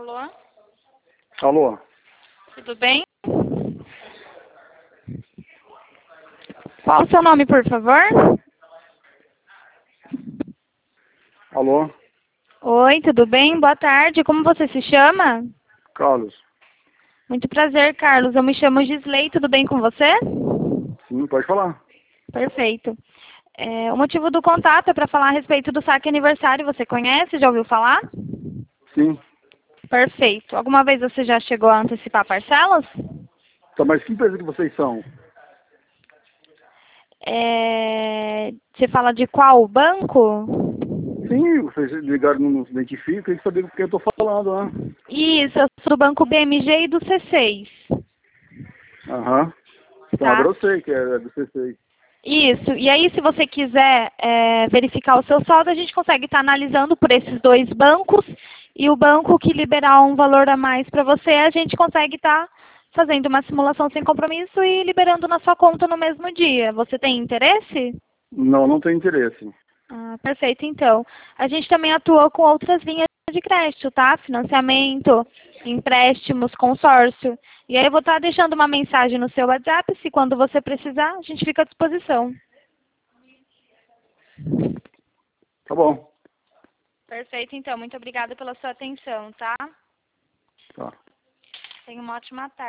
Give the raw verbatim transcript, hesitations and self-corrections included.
Alô? Alô? Tudo bem? Qual o seu nome, por favor? Alô? Oi, tudo bem? Boa tarde. Como você se chama? Carlos? Muito prazer, Carlos. Eu me chamo Gisley. Tudo bem com você? Sim, pode falar. Perfeito. É, o motivo do contato é para falar a respeito do saque aniversário. Você conhece? Já ouviu falar? Sim. Perfeito. Alguma vez você já chegou a antecipar parcelas? Tá, mas que empresa que vocês são? É, você fala de qual banco? Sim, vocês ligaram, não se identificam, tem que saber com quem eu tô falando, né? Isso, eu sou do banco B M G e do C seis. Aham. Então, Tá? agora eu sei que é do C seis. Isso. E aí, se você quiser é, verificar o seu saldo, a gente consegue estar analisando por esses dois bancos. E o banco que liberar um valor a mais para você, a gente consegue estar fazendo uma simulação sem compromisso e liberando na sua conta no mesmo dia. Você tem interesse? Não, não tem interesse. Ah, perfeito, então. A gente também atua com outras linhas de crédito, tá? Financiamento, empréstimos, consórcio. E aí eu vou estar deixando uma mensagem no seu WhatsApp, se quando você precisar, a gente fica à disposição. Tá bom. Perfeito, então. Muito obrigada pela sua atenção, tá? Tá. Tenha uma ótima tarde.